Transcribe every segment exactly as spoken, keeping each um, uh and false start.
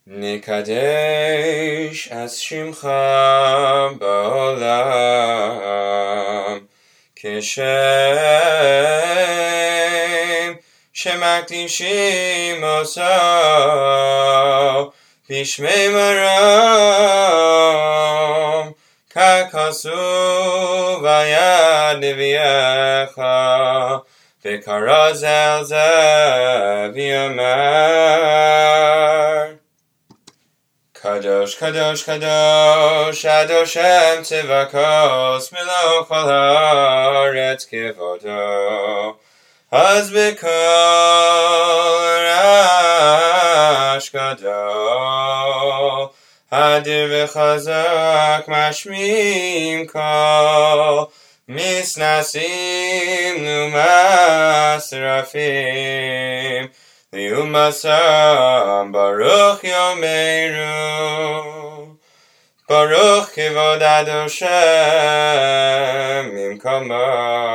Nikadesh es shimcha ba'olam Kishem shemakdishim oso b'shmei maram kakasu vayad neviecha v'karaz el zeh v'yomar Kadosh, Kadosh, Kadosh, Adoshem Tzivakos, Miloch al haaretz kivodo. Az b'kol rash gadol, Hadir v'chazak mashmim kol, Misnasim numas rafim, Liumasam Baruch Yomeru Baruch Kivod Adoshem Mimkomo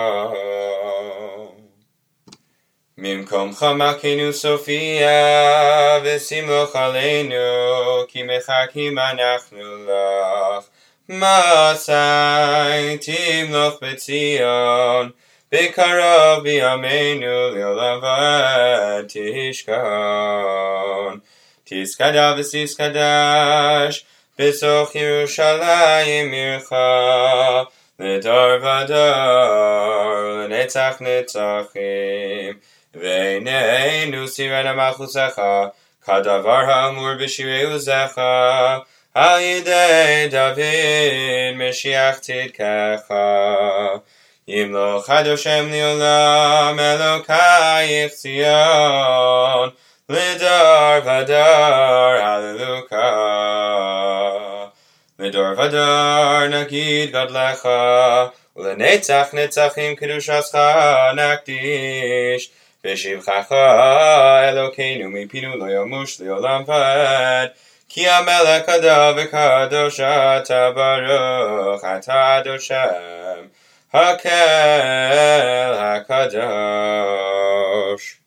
Mimkomcha Makenu Sophia V'simloch Aleinu Ki mechakim anachnu lach Masai Timloch B'tzion B'karav b'yameinu li'olam va'ed tishkon. Tiskada v'tiskadash b'soch Yerushalayim mircha l'dar v'dar l'netzach netzachim v'eineinu sirena malchusecha kadavar ha'amur b'shirei uzecha al yidei David Mashiach tzidkecha Yimloch Adoshem li'olam Elokayich Tzion L'dar vadar Hallelujah L'dar vadar Nagid Gadlecha U'lenetzach netzachim Kedushascha Nakdish V'shivchacha Elokeinu Mipinu lo yamush li'olam va'ed Ki hamelech hadav v'kadosh ata baruch ata Adoshem Hakel HaKadosh